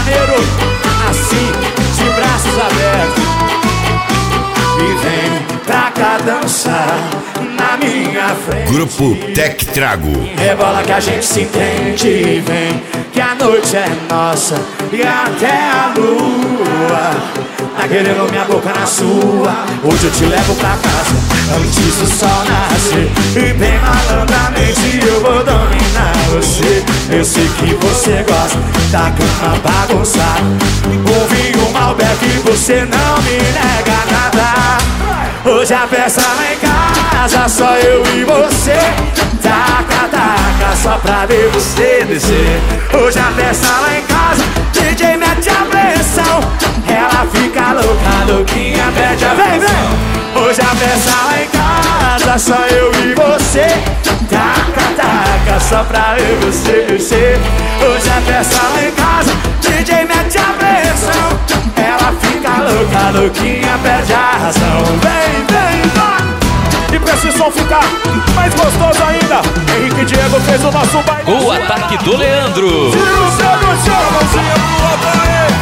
Janeiro, assim, de braços abertos. E vem pra cá dançar na minha frente. Grupo Tec Trago. Rebola que a gente se entende. E vem que a noite é nossa e até a lua tá querendo minha boca na sua. Hoje eu te levo pra casa antes do sol nascer. E bem malandramente eu vou dominar você. Eu sei que você gosta da cama bagunçada. Um vinho Malbec e você não me nega nada. Hoje a festa lá em casa, só eu e você. Taca, taca, só pra ver você descer. Hoje a festa lá em casa, DJ mete a pressão. Ela fica louca, louquinha, pede a vem, vem. Hoje a festa lá em casa, só eu e você. Taca, taca, só pra ver você descer. Hoje a festa lá em casa, DJ mete a pressão. Ela fica louca, louquinha, perde a razão. Vem, vem, vai. E pra esse som ficar mais gostoso ainda, Henrique Diego fez o nosso baile. O ataque do Leandro. Tira o céu do chão, mãozinha pro alto aí.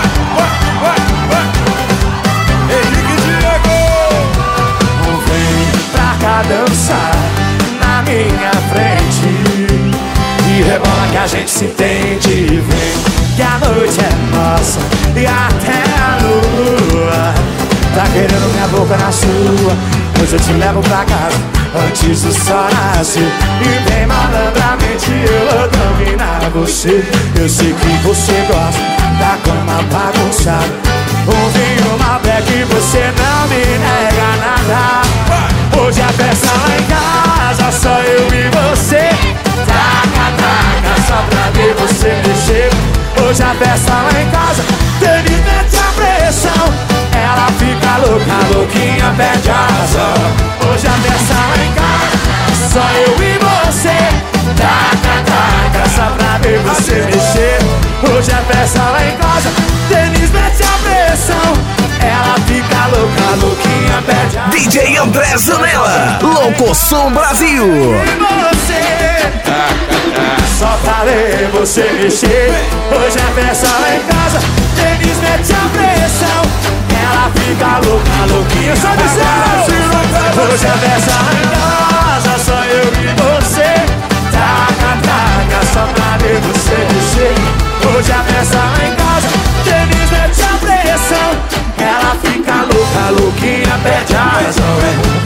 Vai. Henrique Diego. Vem pra cá dançar na minha frente. E rebola que a gente se entende. Vem que a noite é nossa e até a lua tá querendo minha boca na sua. Hoje eu te levo pra casa antes do sol nascer. E bem malandramente eu vou dominar você. Eu sei que você gosta da cama bagunçada. Um vinho Malbec e você não me nega nada. Hoje a festa lá em casa, só eu e você. Taca, taca, só pra ver você mexer. Hoje a festa lá em casa, Denis mete a pressão. Ela fica louca, louquinha, perde a razão. Hoje a festa lá em casa, só eu e você. Taca, taca, só pra ver você mexer. Hoje a festa lá em casa, Denis mete a pressão. Ela fica louca, louquinha, perde a razão. DJ André Zanella, Locoção Brasil. E você, só pra ver você mexer. Hoje é festa lá em casa, Denis mete a pressão. Ela fica louca, louquinha, só de céu. Hoje é festa lá em casa, só eu e você. Taca, taca, só pra ver você mexer. Hoje é festa lá em casa, Denis mete a pressão. Ela fica louca, louquinha, perde a razão.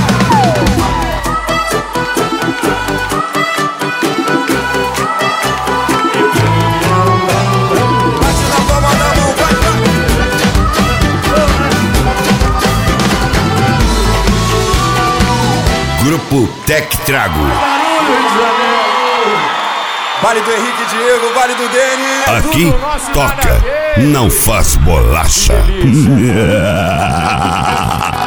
Grupo Tec Trago. Vale do Henrique Diego, vale do Denis. Aqui toca, não faz bolacha.